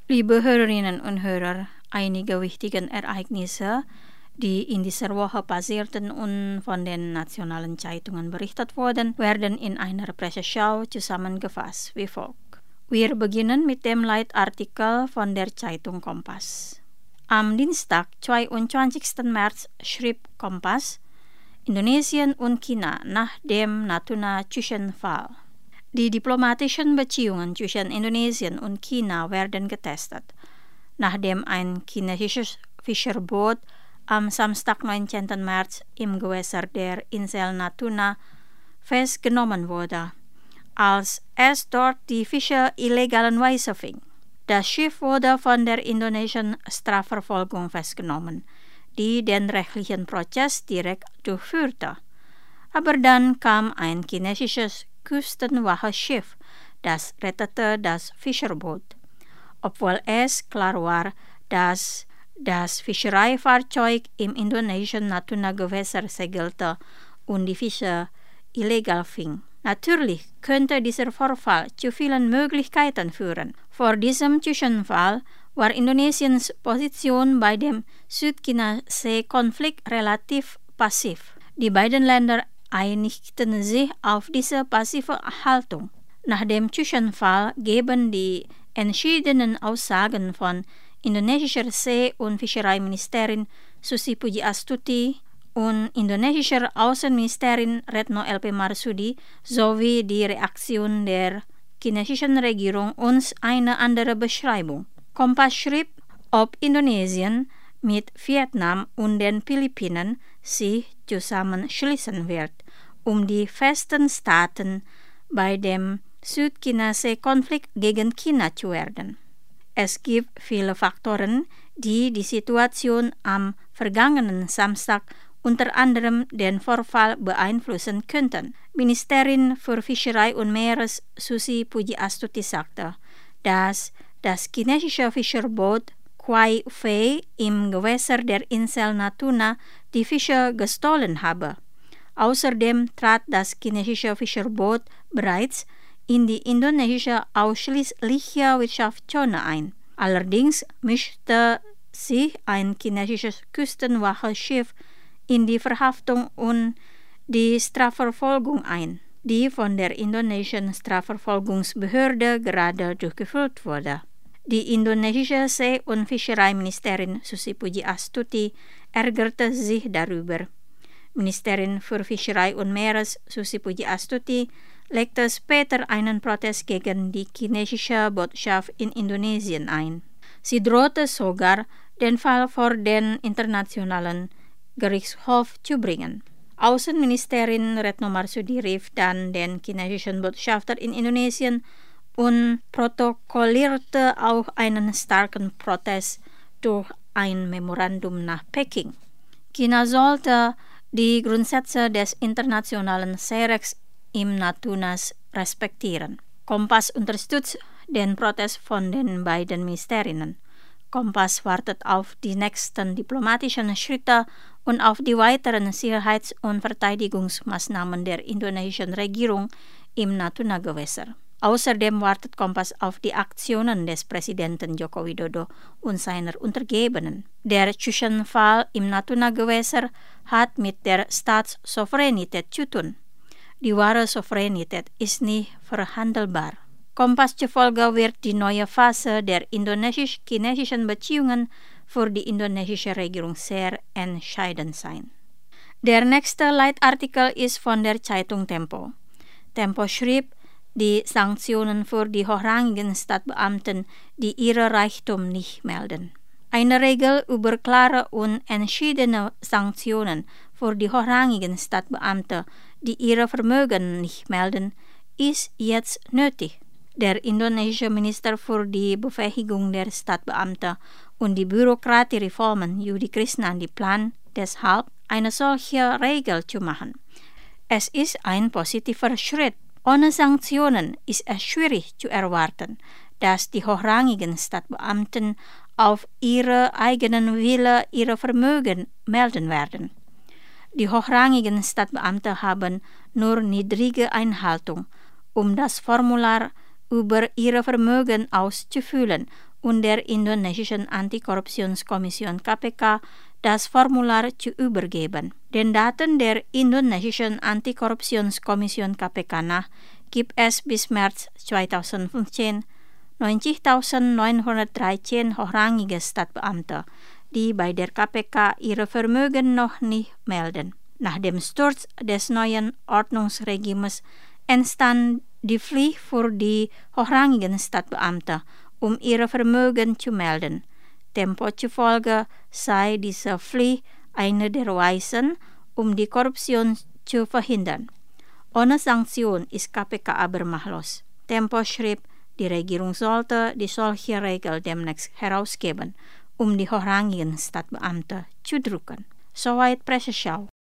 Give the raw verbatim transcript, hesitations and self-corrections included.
Liebe Hörerinnen und Hörer, einige wichtige Ereignisse, die in dieser Woche passierten und von den nationalen Zeitungen berichtet wurden, werden in einer Presseschau zusammengefasst wie folgt. Wir beginnen mit dem Leitartikel von der Zeitung Kompas. Am Dienstag, zweiundzwanzigsten März, schrieb Kompas, Indonesien und China nach dem Natuna-Zwischenfall. Die diplomatischen Beziehungen zwischen Indonesien und China werden getestet, nachdem ein chinesisches Fischerboot am Samstag, neunzehnten März im Gewässer der Insel Natuna festgenommen wurde, als es dort die Fische illegalerweise fing. Das Schiff wurde von der indonesischen Strafverfolgung festgenommen, die den rechtlichen Prozess direkt durchführte. Aber dann kam ein chinesisches Küstenwacheschiff, das rettete das Fischerboot, obwohl es klar war, dass das Fischereifahrzeug im indonesischen Natuna-Gewässer segelte und die Fische illegal fing. Natürlich könnte dieser Vorfall zu vielen Möglichkeiten führen. Vor diesem Zwischenfall war Indonesiens Position bei dem Südchina-See-Konflikt relativ passiv. Die beiden Länder einigten sich auf diese passive Haltung. Nach dem Zwischenfall geben die entschiedenen Aussagen von indonesischer See- und Fischereiministerin Susi Pujiastuti und indonesischer Außenministerin Retno L P Marsudi sowie die Reaktion der chinesischen Regierung uns eine andere Beschreibung. Kompas schrieb, ob Indonesien mit Vietnam und den Philippinen sich zusammenschließen wird, um die festen Staaten bei dem Südchina-See-Konflikt gegen China zu werden. Es gibt viele Faktoren, die die Situation am vergangenen Samstag unter anderem den Vorfall beeinflussen könnten. Ministerin für Fischerei und Meeres Susi Pujiastuti sagte, dass das chinesische Fischerboot Quai Fei im Gewässer der Insel Natuna die Fische gestohlen habe. Außerdem trat das chinesische Fischerboot bereits in die indonesische ausschließliche Wirtschaftszone ein. Allerdings mischte sich ein chinesisches Küstenwacheschiff in die Verhaftung und die Strafverfolgung ein, die von der indonesischen Strafverfolgungsbehörde gerade durchgeführt wurde. Die indonesische See- und Fischereiministerin Susi Pujiastuti ärgerte sich darüber. Ministerin für Fischerei und Meeres Susi Pujiastuti legte später einen Protest gegen die chinesische Botschaft in Indonesien ein. Sie drohte sogar, den Fall vor den Internationalen Gerichtshof zu bringen. Außenministerin Retno Marsudi rief dann den chinesischen Botschafter in Indonesien und protokollierte auch einen starken Protest durch ein Memorandum nach Peking. China sollte die Grundsätze des internationalen Seerechts im Natunas respektieren. Kompas unterstützt den Protest von den beiden Ministerinnen. Kompas wartet auf die nächsten diplomatischen Schritte und auf die weiteren Sicherheits- und Verteidigungsmaßnahmen der indonesischen Regierung im Natuna-Gewässer. Außerdem wartet Kompas auf die Aktionen des Präsidenten Joko Widodo und seiner Untergebenen. Der Zwischenfall im Natuna-Gewässer hat mit der Staatssouveränität zu tun. Die wahre Souveränität ist nicht verhandelbar. Kompas zufolge wird die neue Phase der indonesisch-chinesischen Beziehungen für die indonesische Regierung sehr entscheidend sein. Der nächste Leitartikel ist von der Zeitung Tempo. Tempo schrieb, die Sanktionen für die hochrangigen Staatsbeamten, die ihre Reichtum nicht melden. Eine Regel über klare und entschiedene Sanktionen für die hochrangigen Staatsbeamten, die ihre Vermögen nicht melden, ist jetzt nötig. Der indonesische Minister für die Befähigung der Staatsbeamten und die Bürokratiereformen Yudi Krishnan plant deshalb, eine solche Regel zu machen. Es ist ein positiver Schritt. Ohne Sanktionen ist es schwierig zu erwarten, dass die hochrangigen Staatsbeamten auf ihre eigenen Wille ihre Vermögen melden werden. Die hochrangigen Staatsbeamten haben nur niedrige Einhaltung, um das Formular über ihre Vermögen auszufüllen und der indonesischen Antikorruptionskommission K P K das Formular zu übergeben. Den Daten der indonesischen Antikorruptionskommission K P K nach gibt es bis März zweitausendfünfzehn neunzigtausendneunhundertdreizehn hochrangige Staatsbeamte, die bei der K P K ihre Vermögen noch nicht melden. Nach dem Sturz des neuen Ordnungsregimes entstand die Pflicht für die hochrangigen Staatsbeamte, um ihre Vermögen zu melden. Demzufolge sei diese Pflicht eine der Weisen, um die Korruption zu verhindern. Ohne Sanktion ist K P K aber machtlos. Tempo schrieb, die Regierung sollte die solche Regel demnächst herausgeben, um die hochrangigen Staatsbeamte zu drücken. Soweit Presseschau.